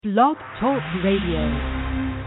Blog Talk Radio.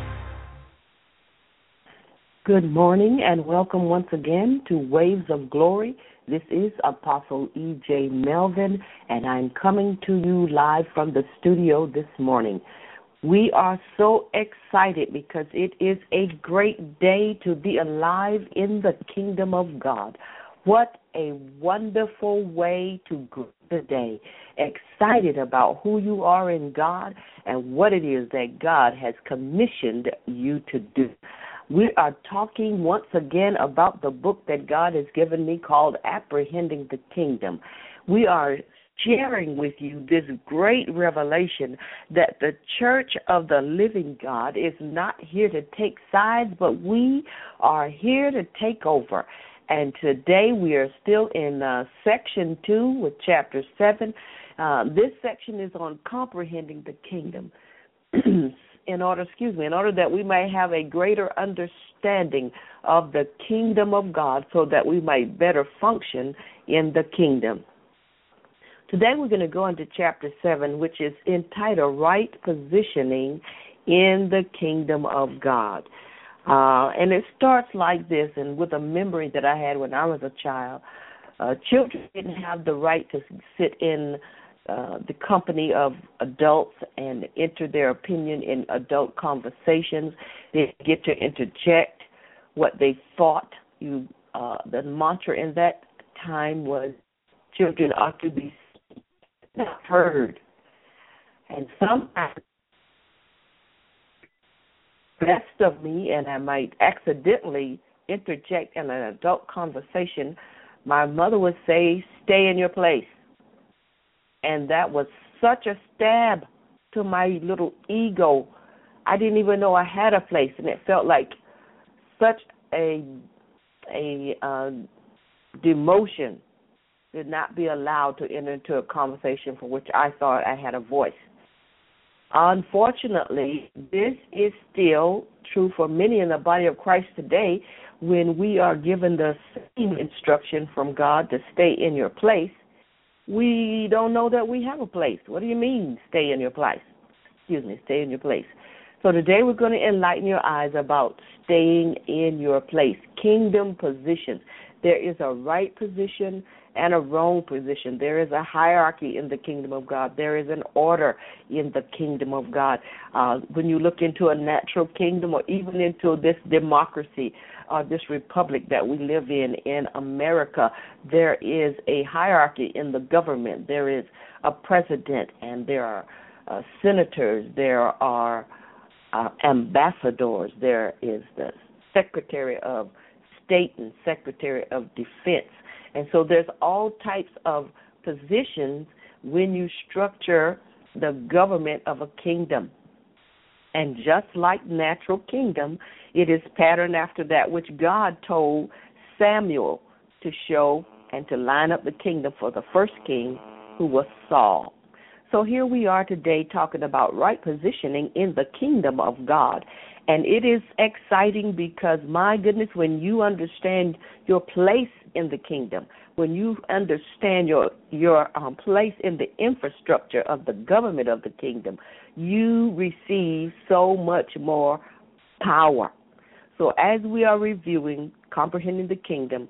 Good morning and welcome once again to Waves of Glory. This is Apostle E.J. Melvin, and I'm coming to you live from the studio this morning. We are so excited because it is a great day to be alive in the kingdom of God. What a wonderful way to greet the day. Excited about who you are in God and what it is that God has commissioned you to do. We are talking once again about the book that God has given me called Apprehending the Kingdom. We are sharing with you this great revelation that the Church of the Living God is not here to take sides, but we are here to take over. And today we are still in section 2 with chapter 7. This section is on comprehending the kingdom. In order that we may have a greater understanding of the kingdom of God so that we might better function in the kingdom. Today we're going to go into chapter 7, which is entitled Right Positioning in the Kingdom of God. And it starts like this, and with a memory that I had when I was a child. Children didn't have the right to sit in the company of adults and enter their opinion in adult conversations. They get to interject what they thought. The mantra in that time was children ought to be heard. And sometimes best of me, and I might accidentally interject in an adult conversation, my mother would say, "Stay in your place." And that was such a stab to my little ego. I didn't even know I had a place, and it felt like such a demotion to not be allowed to enter into a conversation for which I thought I had a voice. Unfortunately, this is still true for many in the body of Christ today when we are given the same instruction from God to stay in your place. We don't know that we have a place. What do you mean, stay in your place? Stay in your place. So today we're going to enlighten your eyes about staying in your place. Kingdom positions. There is a right position and a wrong position. There is a hierarchy in the kingdom of God. There is an order in the kingdom of God. When you look into a natural kingdom or even into this democracy, this republic that we live in America, there is a hierarchy in the government. There is a president, and there are senators, there are ambassadors, there is the Secretary of State and Secretary of Defense. And so there's all types of positions when you structure the government of a kingdom. And just like natural kingdom, it is patterned after that which God told Samuel to show and to line up the kingdom for the first king, who was Saul. So here we are today talking about right positioning in the kingdom of God. And it is exciting because, my goodness, when you understand your place in the kingdom, when you understand your place in the infrastructure of the government of the kingdom, you receive so much more power. So as we are reviewing, comprehending the kingdom,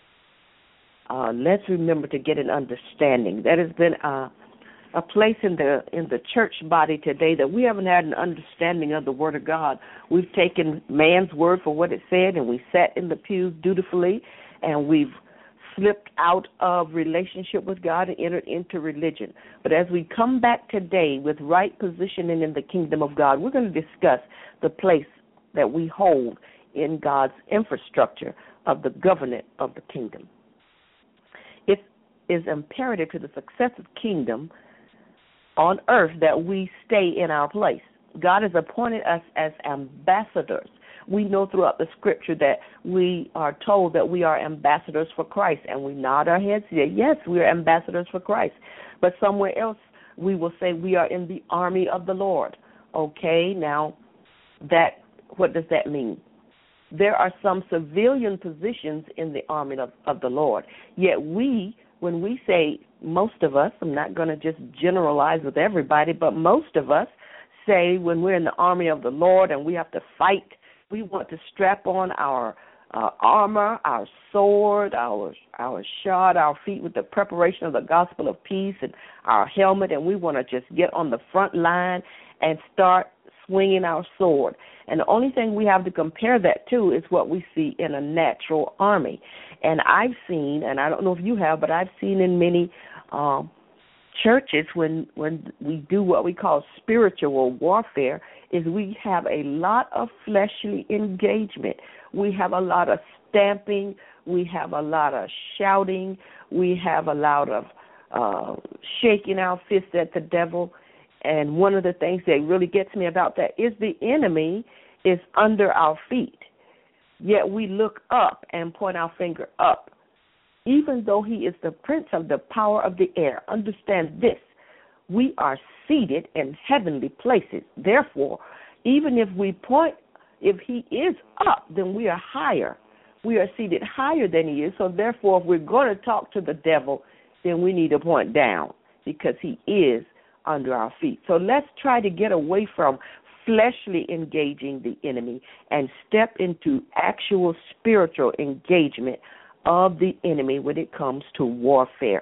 let's remember to get an understanding. That has been a place in the church body today that we haven't had an understanding of the Word of God. We've taken man's word for what it said, and we sat in the pews dutifully, and we've slipped out of relationship with God and entered into religion. But as we come back today with right positioning in the kingdom of God, we're going to discuss the place that we hold in God's infrastructure of the government of the kingdom. It is imperative to the success of the kingdom on earth that we stay in our place. God has appointed us as ambassadors. We know throughout the scripture that we are told that we are ambassadors for Christ, and we nod our heads here. Yes, we are ambassadors for Christ. But somewhere else we will say we are in the army of the Lord. Okay, now what does that mean? There are some civilian positions in the army of the Lord. Yet when we say most of us, I'm not going to just generalize with everybody, but most of us say when we're in the army of the Lord and we have to fight, we want to strap on our armor, our sword, our shod, our feet with the preparation of the gospel of peace, and our helmet, and we want to just get on the front line and start swinging our sword. And the only thing we have to compare that to is what we see in a natural army. And I've seen, and I don't know if you have, but I've seen in many churches when we do what we call spiritual warfare, is we have a lot of fleshly engagement. We have a lot of stamping. We have a lot of shouting. We have a lot of shaking our fists at the devil. And one of the things that really gets me about that is the enemy is under our feet. Yet we look up and point our finger up. Even though he is the prince of the power of the air, understand this, we are seated in heavenly places. Therefore, even if we point, if he is up, then we are higher. We are seated higher than he is. So therefore, if we're going to talk to the devil, then we need to point down because he is under our feet. So let's try to get away from fleshly engaging the enemy and step into actual spiritual engagement of the enemy when it comes to warfare.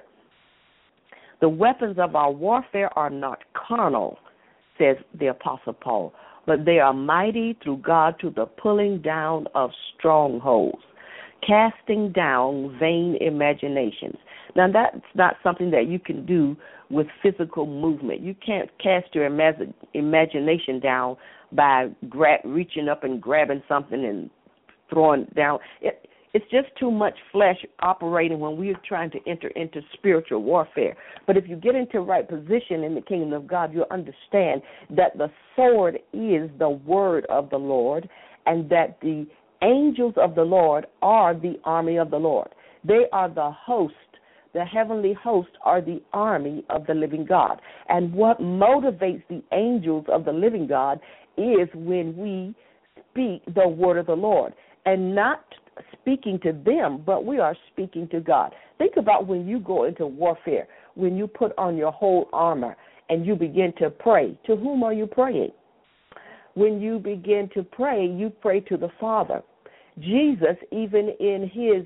The weapons of our warfare are not carnal, says the Apostle Paul, but they are mighty through God to the pulling down of strongholds, casting down vain imaginations. Now, that's not something that you can do with physical movement. You can't cast your imagination down by reaching up and grabbing something and throwing it down. It's just too much flesh operating when we're trying to enter into spiritual warfare. But if you get into right position in the kingdom of God, you'll understand that the sword is the word of the Lord and that the angels of the Lord are the army of the Lord. They are the host. The heavenly hosts are the army of the living God. And what motivates the angels of the living God is when we speak the word of the Lord. And not speaking to them, but we are speaking to God. Think about when you go into warfare, when you put on your whole armor and you begin to pray. To whom are you praying? When you begin to pray, you pray to the Father. Jesus, even in his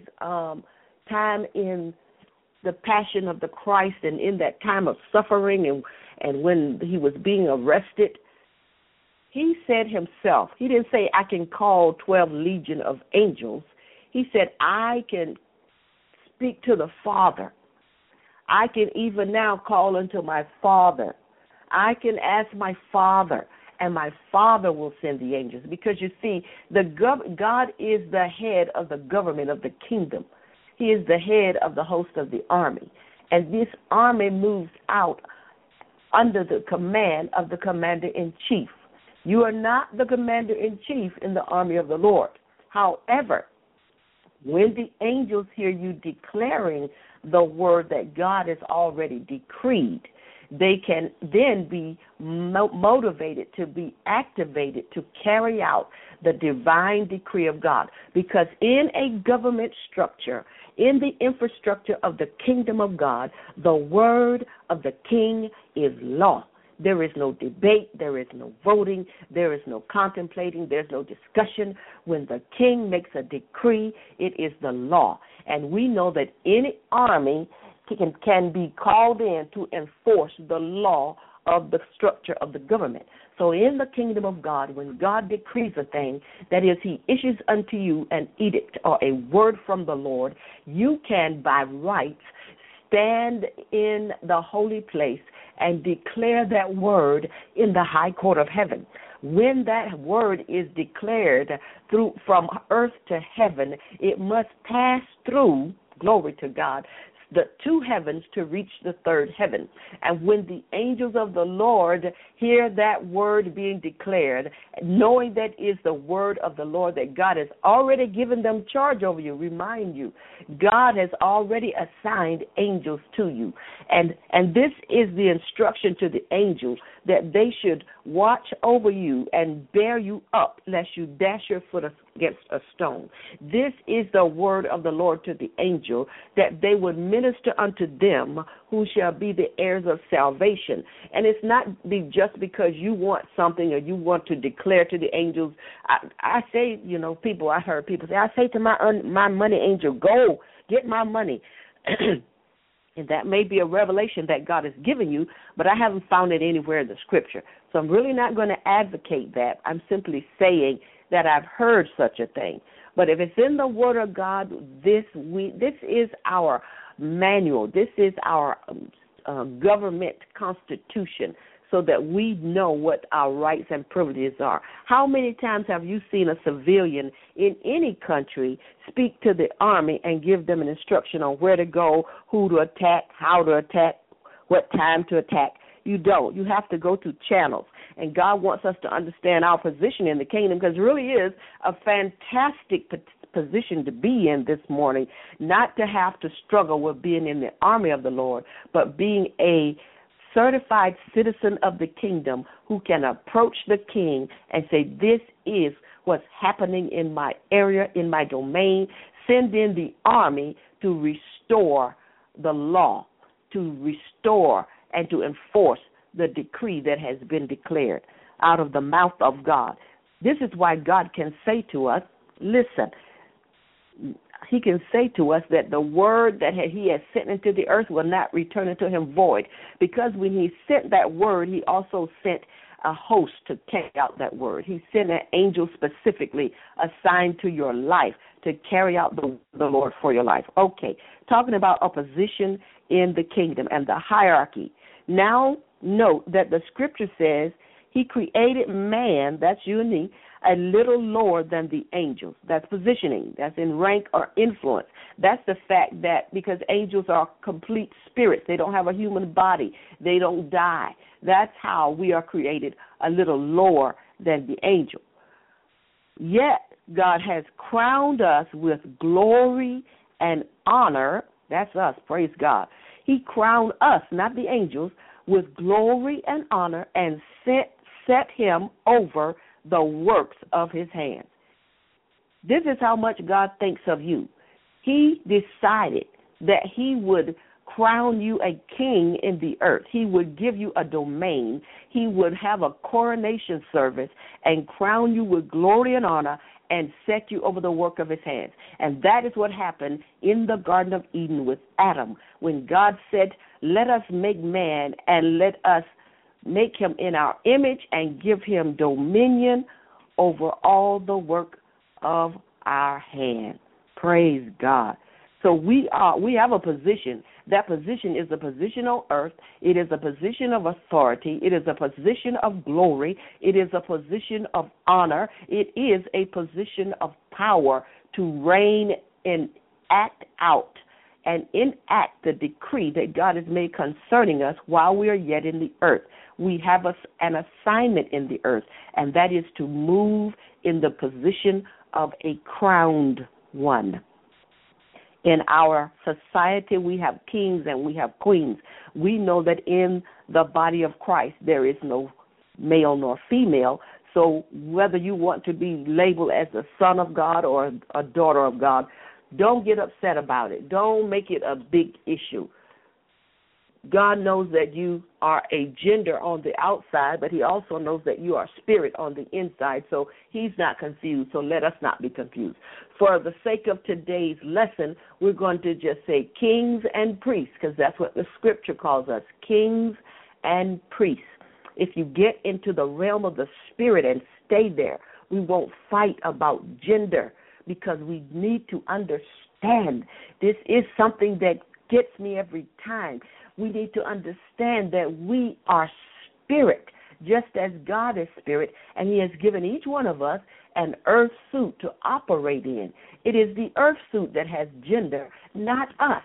time in the passion of the Christ and in that time of suffering and when he was being arrested, he said himself, he didn't say, I can call 12 legion of angels. He said, I can speak to the Father. I can even now call unto my Father. I can ask my Father, and my Father will send the angels. Because you see, God is the head of the government of the kingdom. He is the head of the host of the army. And this army moves out under the command of the commander-in-chief. You are not the commander-in-chief in the army of the Lord. However, when the angels hear you declaring the word that God has already decreed, they can then be motivated to be activated to carry out the divine decree of God. Because in a government structure, in the infrastructure of the kingdom of God, the word of the king is law. There is no debate, there is no voting, there is no contemplating, there's no discussion. When the king makes a decree, it is the law. And we know that any army can be called in to enforce the law of the structure of the government. So in the kingdom of God, when God decrees a thing, that is, he issues unto you an edict or a word from the Lord, you can by rights stand in the holy place and declare that word in the high court of heaven. When that word is declared from earth to heaven, it must pass through, glory to God, the two heavens to reach the third heaven. And when the angels of the Lord hear that word being declared, knowing that is the word of the Lord, that God has already given them charge over you, remind you, God has already assigned angels to you. And this is the instruction to the angels, that they should watch over you and bear you up, lest you dash your foot against a stone. This is the word of the Lord to the angel, that they would minister unto them who shall be the heirs of salvation. And it's not just because you want something or you want to declare to the angels. I say, I heard people say, I say to my money angel, go get my money. And that may be a revelation that God has given you, but I haven't found it anywhere in the Scripture. So I'm really not going to advocate that. I'm simply saying that I've heard such a thing. But if it's in the Word of God, this is our manual. This is our government constitution, so that we know what our rights and privileges are. How many times have you seen a civilian in any country speak to the army and give them an instruction on where to go, who to attack, how to attack, what time to attack? You don't. You have to go through channels. And God wants us to understand our position in the kingdom, because it really is a fantastic position to be in this morning, not to have to struggle with being in the army of the Lord, but being a certified citizen of the kingdom who can approach the king and say, this is what's happening in my area, in my domain. Send in the army to restore the law, to restore and to enforce the decree that has been declared out of the mouth of God. This is why God can say to us, listen, he can say to us that the word that he has sent into the earth will not return unto him void, because when he sent that word, he also sent a host to carry out that word. He sent an angel specifically assigned to your life to carry out the Lord for your life. Okay, talking about a position in the kingdom and the hierarchy. Now note that the Scripture says he created man, that's you and me, a little lower than the angels. That's positioning. That's in rank or influence. That's the fact that because angels are complete spirits, they don't have a human body. They don't die. That's how we are created a little lower than the angel. Yet God has crowned us with glory and honor. That's us, praise God. He crowned us, not the angels, with glory and honor and set him over the works of his hands. This is how much God thinks of you. He decided that he would crown you a king in the earth. He would give you a domain. He would have a coronation service and crown you with glory and honor and set you over the work of his hands. And that is what happened in the Garden of Eden with Adam, when God said, let us make man and let us make him in our image and give him dominion over all the work of our hand. Praise God. So we have a position. That position is a position on earth. It is a position of authority. It is a position of glory. It is a position of honor. It is a position of power to reign and act out and enact the decree that God has made concerning us while we are yet in the earth. We have an assignment in the earth, and that is to move in the position of a crowned one. In our society, we have kings and we have queens. We know that in the body of Christ, there is no male nor female. So whether you want to be labeled as a son of God or a daughter of God, don't get upset about it. Don't make it a big issue. God knows that you are a gender on the outside, but he also knows that you are spirit on the inside, so he's not confused, so let us not be confused. For the sake of today's lesson, we're going to just say kings and priests, because that's what the Scripture calls us, kings and priests. If you get into the realm of the spirit and stay there, we won't fight about gender, because we need to understand. This is something that gets me every time. We need to understand that we are spirit, just as God is spirit, and he has given each one of us an earth suit to operate in. It is the earth suit that has gender, not us.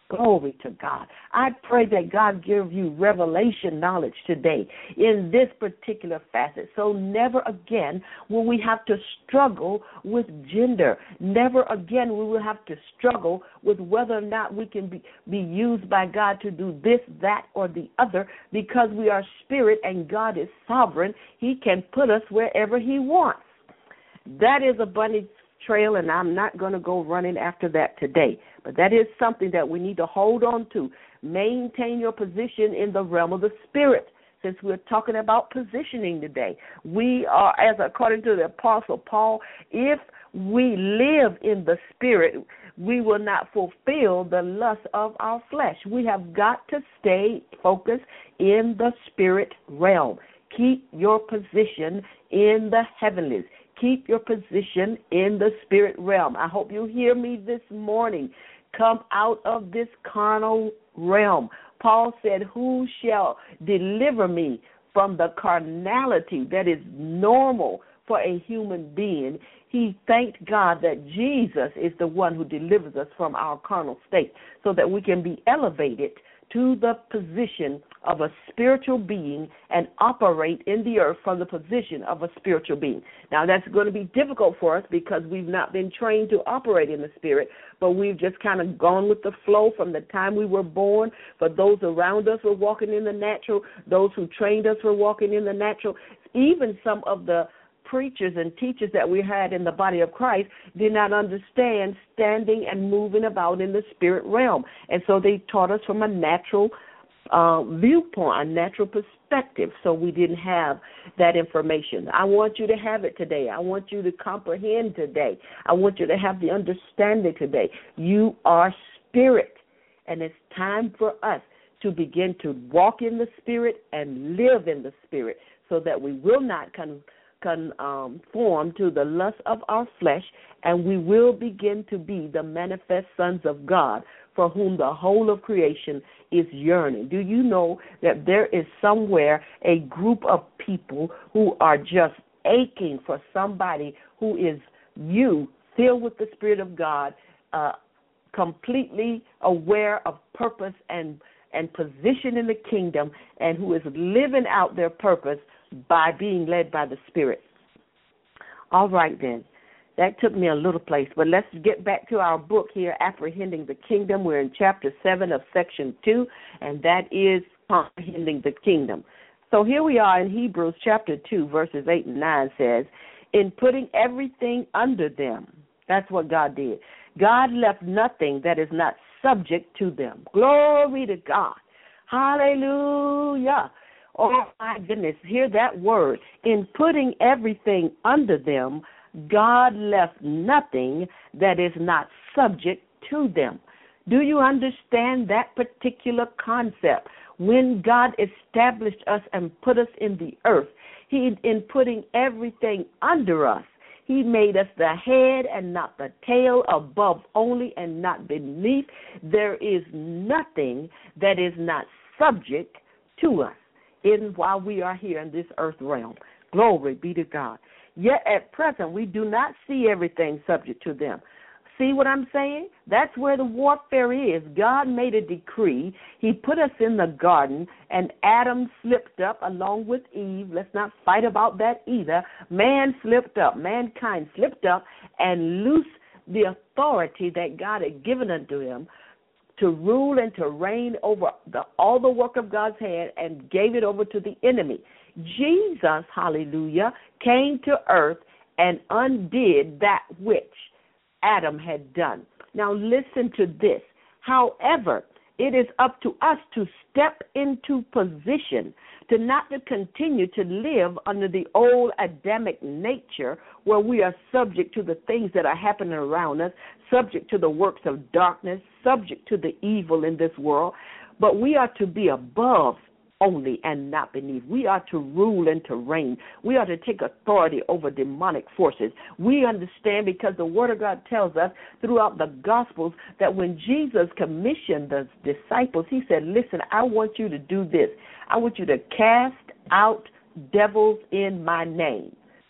Glory to God. I pray that God give you revelation knowledge today in this particular facet. So never again will we have to struggle with gender. Never again we will have to struggle with whether or not we can be used by God to do this, that, or the other, because we are spirit and God is sovereign. He can put us wherever He wants. That is a bunny trail, and I'm not going to go running after that today. But that is something that we need to hold on to. Maintain your position in the realm of the Spirit. Since we're talking about positioning today, we are, as according to the Apostle Paul, if we live in the Spirit, we will not fulfill the lust of our flesh. We have got to stay focused in the Spirit realm. Keep your position in the heavenlies. Keep your position in the spirit realm. I hope you hear me this morning. Come out of this carnal realm. Paul said, who shall deliver me from the carnality that is normal for a human being? He thanked God that Jesus is the one who delivers us from our carnal state so that we can be elevated to the position of a spiritual being and operate in the earth from the position of a spiritual being. Now, that's going to be difficult for us because we've not been trained to operate in the spirit, but we've just kind of gone with the flow from the time we were born. For those around us were walking in the natural, those who trained us were walking in the natural. Even some of the preachers and teachers that we had in the body of Christ did not understand standing and moving about in the spirit realm. And so they taught us from a natural viewpoint, a natural perspective, so we didn't have that information. I want you to have it today. I want you to comprehend today. I want you to have the understanding today. You are spirit, and it's time for us to begin to walk in the spirit and live in the spirit so that we will not conform to the lust of our flesh, and we will begin to be the manifest sons of God for whom the whole of creation is yearning. Do you know that there is somewhere a group of people who are just aching for somebody who is you, filled with the Spirit of God, completely aware of purpose and position in the kingdom, and who is living out their purpose by being led by the Spirit. All right, then. That took me a little place, but let's get back to our book here, Apprehending the Kingdom. We're in Chapter 7 of Section 2, and that is Comprehending the Kingdom. So here we are in Hebrews Chapter 2, verses 8 and 9 says, in putting everything under them. That's what God did. God left nothing that is not subject to them. Glory to God. Hallelujah. Oh, my goodness, hear that word. In putting everything under them, God left nothing that is not subject to them. Do you understand that particular concept? When God established us and put us in the earth, He, in putting everything under us, He made us the head and not the tail, above only and not beneath. There is nothing that is not subject to us while we are here in this earth realm. Glory be to God. Yet at present, we do not see everything subject to them. See what I'm saying? That's where the warfare is. God made a decree. He put us in the garden, and Adam slipped up along with Eve. Let's not fight about that either. Man slipped up. Mankind slipped up and loosed the authority that God had given unto him to rule and to reign over all the work of God's hand, and gave it over to the enemy. Jesus, hallelujah, came to earth and undid that which Adam had done. Now listen to this. However, it is up to us to step into position, to not to continue to live under the old Adamic nature where we are subject to the things that are happening around us, subject to the works of darkness, subject to the evil in this world, but we are to be above only and not beneath. We are to rule and to reign. We are to take authority over demonic forces. We understand, because the Word of God tells us throughout the Gospels that when Jesus commissioned the disciples, He said, listen, I want you to do this. I want you to cast out devils in my name.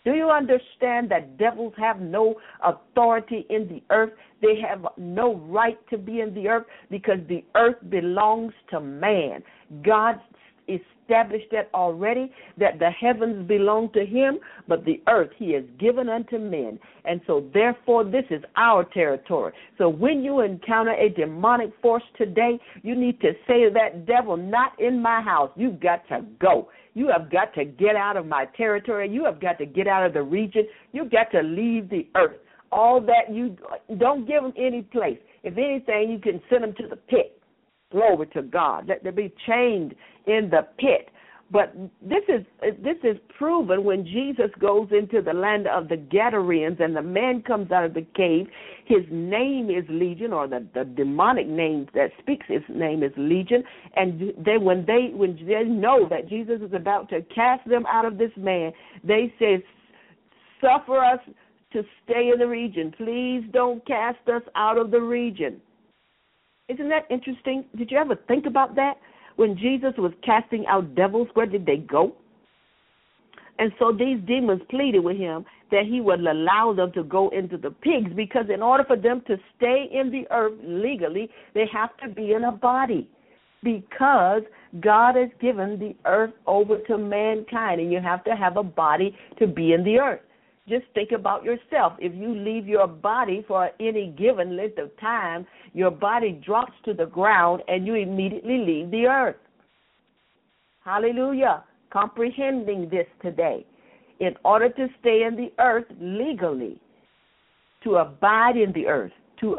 Do you understand that devils have no authority in the earth? They have no right to be in the earth because the earth belongs to man. God established that already, that the heavens belong to him, but the earth he has given unto men. And so therefore this is our territory. So when you encounter a demonic force today, you need to say to that devil, not in my house. You've got to go. You have got to get out of my territory. You have got to get out of the region. You've got to leave the earth. All that, you don't give them any place. If anything, you can send them to the pit. Glory to God. Let them be chained in the pit. But this is proven when Jesus goes into the land of the Gadarenes and the man comes out of the cave. His name is Legion, or the demonic name that speaks his name is Legion. And when they know that Jesus is about to cast them out of this man, they say, suffer us to stay in the region. Please don't cast us out of the region. Isn't that interesting? Did you ever think about that? When Jesus was casting out devils, where did they go? And so these demons pleaded with him that he would allow them to go into the pigs, because in order for them to stay in the earth legally, they have to be in a body, because God has given the earth over to mankind, and you have to have a body to be in the earth. Just think about yourself. If you leave your body for any given length of time, your body drops to the ground and you immediately leave the earth. Hallelujah. Comprehending this today. In order to stay in the earth legally, to abide in the earth,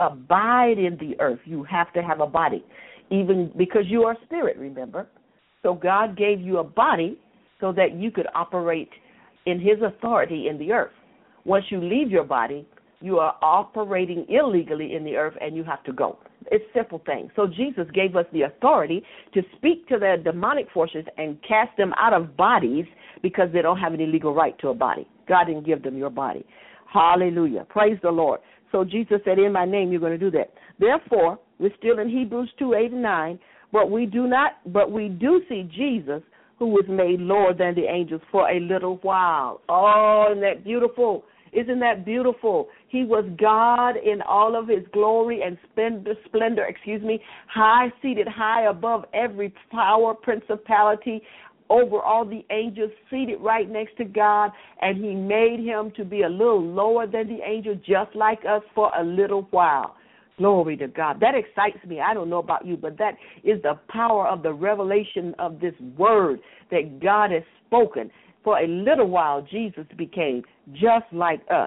you have to have a body, even because you are spirit, remember. So God gave you a body so that you could operate in his authority in the earth. Once you leave your body, you are operating illegally in the earth and you have to go. It's simple things. So Jesus gave us the authority to speak to the demonic forces and cast them out of bodies because they don't have any legal right to a body. God didn't give them your body. Hallelujah. Praise the Lord. So Jesus said, in my name, you're going to do that. Therefore, we're still in Hebrews 2:8-9, but we do see Jesus, who was made lower than the angels for a little while. Oh, isn't that beautiful? Isn't that beautiful? He was God in all of his glory and splendor, high, seated high above every power, principality, over all the angels, seated right next to God, and he made him to be a little lower than the angel, just like us, for a little while. Glory to God. That excites me. I don't know about you, but that is the power of the revelation of this word that God has spoken. For a little while, Jesus became just like us.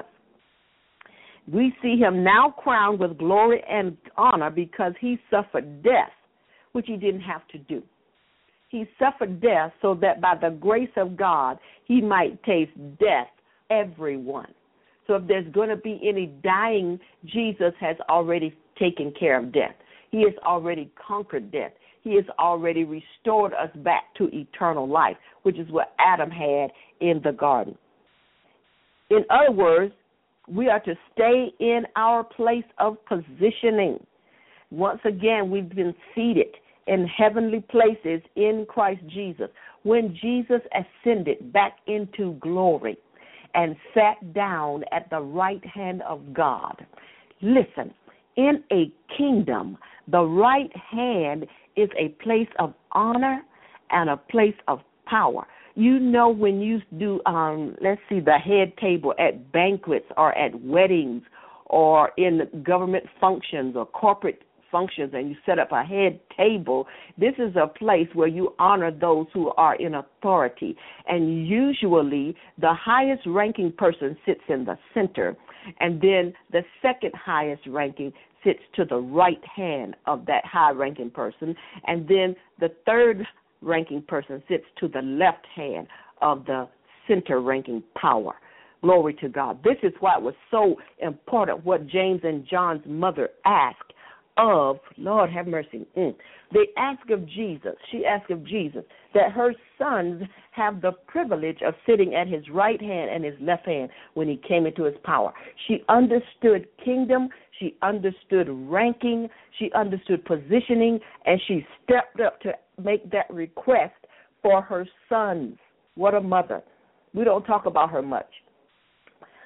We see him now crowned with glory and honor because he suffered death, which he didn't have to do. He suffered death so that by the grace of God, he might taste death, everyone. So if there's going to be any dying, Jesus has already taken care of death. He has already conquered death. He has already restored us back to eternal life, which is what Adam had in the garden. In other words, we are to stay in our place of positioning. Once again, we've been seated in heavenly places in Christ Jesus. When Jesus ascended back into glory and sat down at the right hand of God. Listen, in a kingdom, the right hand is a place of honor and a place of power. You know, when you do, the head table at banquets or at weddings or in government functions or corporate functions, and you set up a head table, this is a place where you honor those who are in authority. And usually the highest ranking person sits in the center, and then the second highest ranking sits to the right hand of that high ranking person, and then the third ranking person sits to the left hand of the center ranking power. Glory to God. This is why it was so important what James and John's mother asked of, Lord have mercy, they asked of Jesus, she asked of Jesus that her sons have the privilege of sitting at his right hand and his left hand when he came into his power. She understood kingdom, she understood ranking, she understood positioning, and she stepped up to make that request for her sons. What a mother. We don't talk about her much.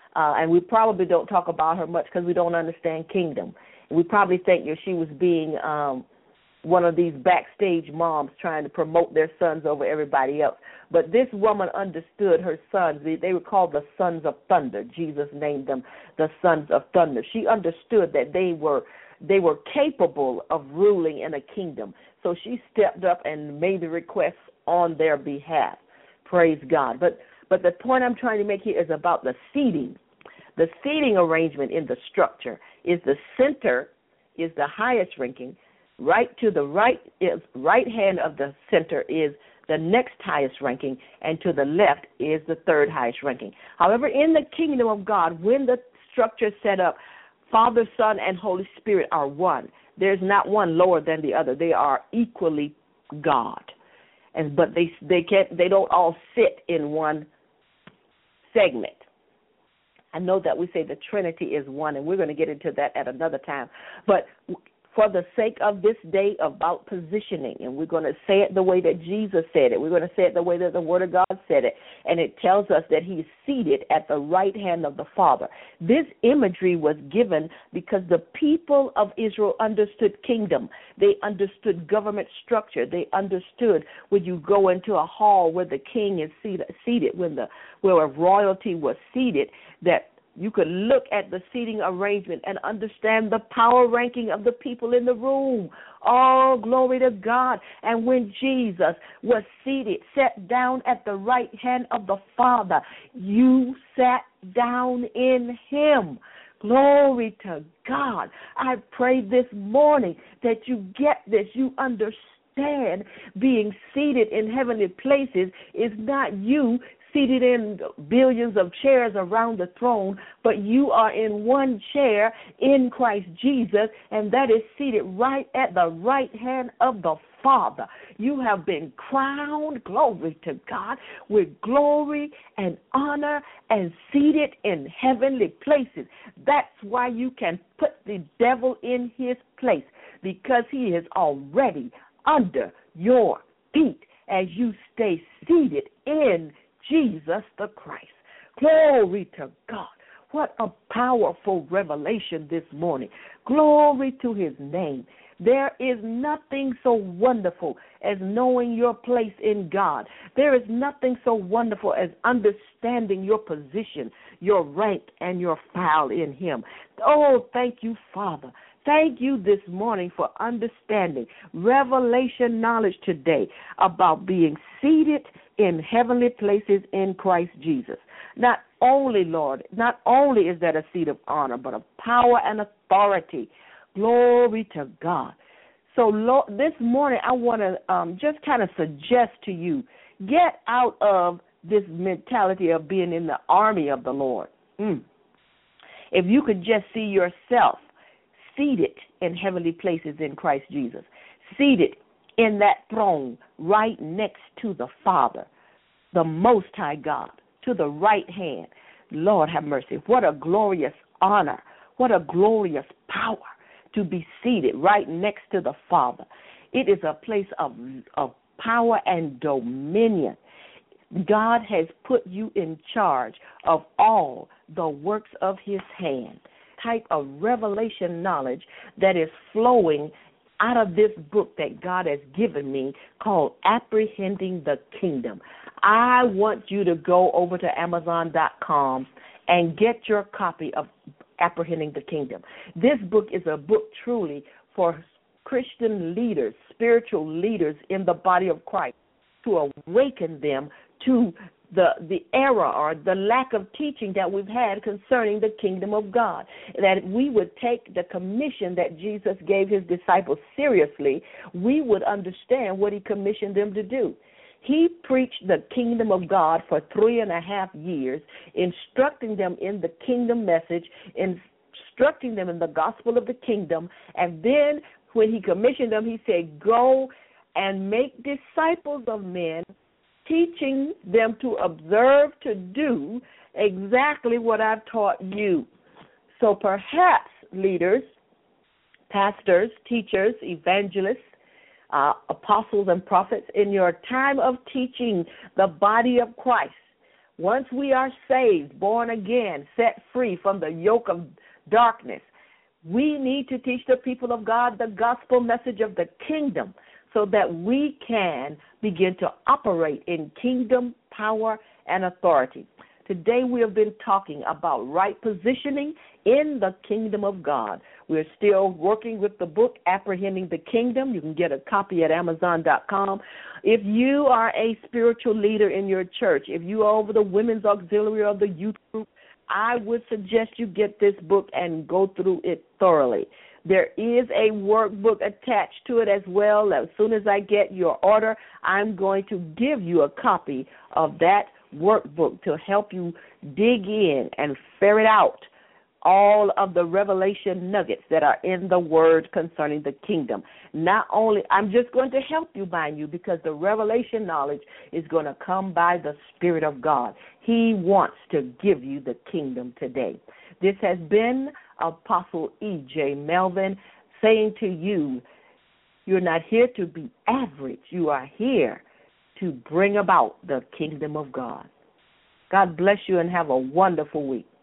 And we probably don't talk about her much because we don't understand kingdom. We probably think that she was being one of these backstage moms trying to promote their sons over everybody else. But this woman understood her sons. They were called the sons of thunder. Jesus named them the sons of thunder. She understood that they were capable of ruling in a kingdom. So she stepped up and made the request on their behalf. Praise God. But the point I'm trying to make here is about the seating. The seating arrangement in the structure is the center is the highest ranking. Right to the right hand of the center is the next highest ranking, and to the left is the third highest ranking. However, in the kingdom of God, when the structure is set up, Father, Son, and Holy Spirit are one. There's not one lower than the other. They are equally God, but they don't all sit in one segment. I know that we say the Trinity is one, and we're going to get into that at another time. But for the sake of this day about positioning, and we're going to say it the way that Jesus said it. We're going to say it the way that the Word of God said it. And it tells us that he's seated at the right hand of the Father. This imagery was given because the people of Israel understood kingdom. They understood government structure. They understood when you go into a hall where the king is seated, where royalty was seated, that you could look at the seating arrangement and understand the power ranking of the people in the room. Oh, glory to God. And when Jesus was sat down at the right hand of the Father, you sat down in him. Glory to God. I pray this morning that you get this. You understand being seated in heavenly places is not you seated in billions of chairs around the throne, but you are in one chair in Christ Jesus, and that is seated right at the right hand of the Father. You have been crowned, glory to God, with glory and honor and seated in heavenly places. That's why you can put the devil in his place, because he is already under your feet as you stay seated in Jesus the Christ. Glory to God. What a powerful revelation this morning. Glory to his name. There is nothing so wonderful as knowing your place in God. There is nothing so wonderful as understanding your position, your rank, and your file in him. Oh, thank you, Father. Thank you this morning for understanding revelation knowledge today about being seated in heavenly places in Christ Jesus. Not only, Lord, not only is that a seat of honor, but of power and authority. Glory to God. So, Lord, this morning I want to just kind of suggest to you, get out of this mentality of being in the army of the Lord. If you could just see yourself seated in heavenly places in Christ Jesus, seated in that throne right next to the Father, the Most High God, to the right hand. Lord have mercy. What a glorious honor. What a glorious power to be seated right next to the Father. It is a place of power and dominion. God has put you in charge of all the works of his hand. Type of revelation knowledge that is flowing out of this book that God has given me called Apprehending the Kingdom. I want you to go over to Amazon.com and get your copy of Apprehending the Kingdom. This book is a book truly for Christian leaders, spiritual leaders in the body of Christ, to awaken them to the error or the lack of teaching that we've had concerning the kingdom of God, that we would take the commission that Jesus gave his disciples seriously, we would understand what he commissioned them to do. He preached the kingdom of God for 3.5 years, instructing them in the kingdom message, instructing them in the gospel of the kingdom, and then when he commissioned them, he said, go and make disciples of men, teaching them to observe to do exactly what I've taught you. So perhaps leaders, pastors, teachers, evangelists, apostles and prophets, in your time of teaching the body of Christ, Once we are saved, born again, set free from the yoke of darkness, we need to teach the people of God the gospel message of the kingdom so that we can begin to operate in kingdom power and authority. Today we have been talking about right positioning in the kingdom of God. We're still working with the book, Apprehending the Kingdom. You can get a copy at Amazon.com. If you are a spiritual leader in your church, if you are over the women's auxiliary or the youth group, I would suggest you get this book and go through it thoroughly. There is a workbook attached to it as well. As soon as I get your order, I'm going to give you a copy of that workbook to help you dig in and ferret out all of the revelation nuggets that are in the word concerning the kingdom. Not only, I'm just going to help you, mind you, because the revelation knowledge is going to come by the Spirit of God. He wants to give you the kingdom today. This has been Apostle E.J. Melvin saying to you, you're not here to be average. You are here to bring about the kingdom of God. God bless you and have a wonderful week.